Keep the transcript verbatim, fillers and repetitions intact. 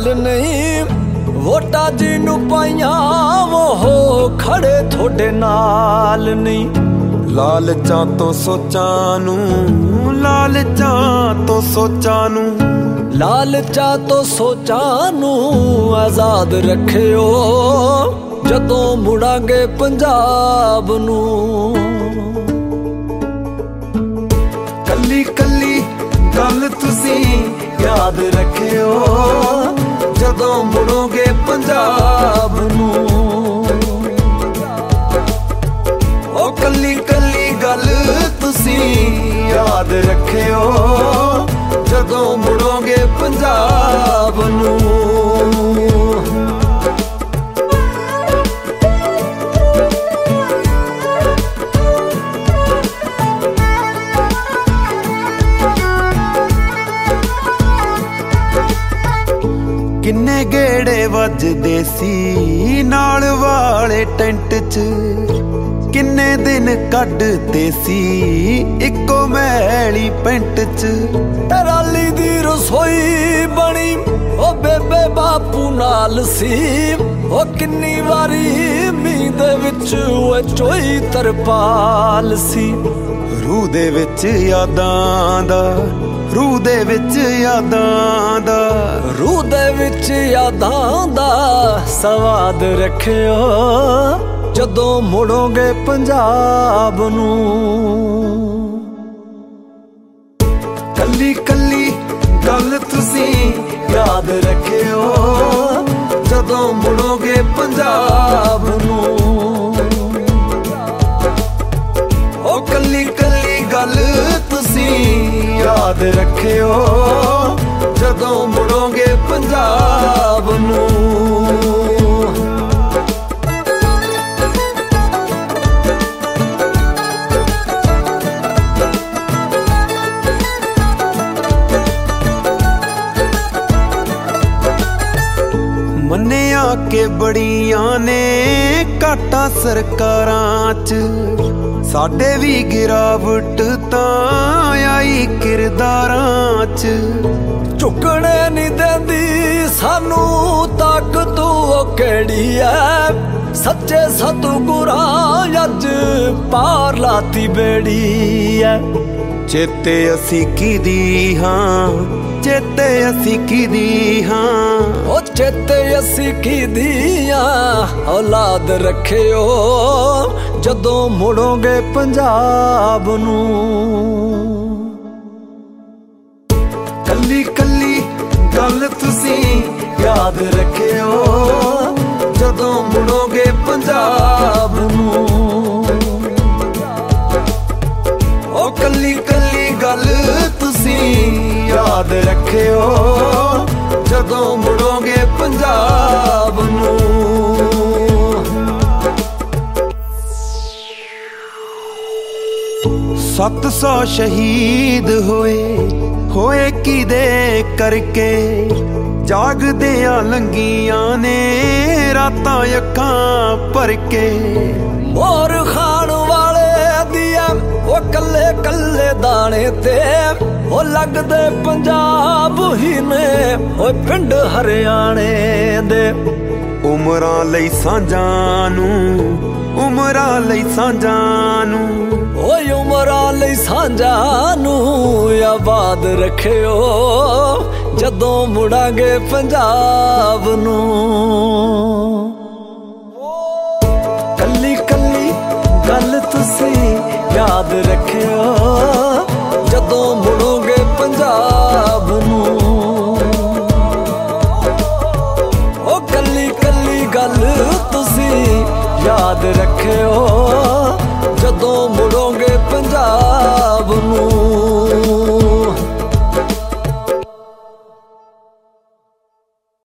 नहीं, वोटा जिन्नू पाइयां वो हो खड़े थोड़े नाल नहीं। लालचां तो सोचां नू, लालचां तो सोचां नू, लालचां तो सोचां नू आजाद रखियो जदों मुड़ांगे पंजाब नू। कल्ली कल्ली गल तुसी याद रखियो जदों मुड़ोगे पंजाब नू। ओ कल्ली कल्ली गल तुसी याद रखियो जदों मुड़ोगे पंजाब नू। किन्ने गेड़े वजदे सी नाल वाले टेंट च, किन्ने दिन कड्डदे सी इक्को मैली पेंट च। टराली दी रसोई बनी ओ बेबे बापू नाल सी, ओ किन्नी वारी मींह दे विच ओ चोई तरपाल सी। रूह दे विच यादां दा, रूह दे विच यादां दा, रूह दे विच यादां दा सवाद रखियो जदों मुड़ोगे पंजाब नू। कल्ली कल्ली गल तुसी याद रखियो जदों मुड़ोगे पंजाब नू। ओ कल्ली कल्ली गल तुसी याद रखियो जदों मुड़ोगे पंजाब नू। मन्निया के बड़ियां ने घाटा सरकारां च, साडे भी गिरावट तां आई किरदारां च। झुकने नहीं देंदी सानू ताकत ओ केड़ी है, सच्चे सतगुरां अज पार लाती बेड़ी है। चेते असी किदी हां, चेते असी किदी हां, ओ चेते असी किदी हां औलाद रखियो जदों मुड़ोगे पंजाब नू। कल्ली कल्ली गल तुसी याद रखियो जदों मुड़ोगे पंजाब नू। ओ कल्ली कल्ली गल तुसी याद रखियो जदों मुड़ोगे पंजाब नू। सत्त सौ शहीद होए होए किदे करके, जागदियां लंघियां ने रातां अखां भर के। मोर खान वाले दिया ओ कल्ले कल्ले दाने ते ओ लगदे पंजाब ही ने ओ पिंड हरियाणे दे। उमरां लई सांझां नू, उमरां लई सांझां नू, ओ उमरां लई सांझां नू आबाद रखियो जदों मुड़ांगे पंजाब नू। कल्ली कल्ली गल तुसी याद रखियो जदों मुड़ोगे पंजाब नू।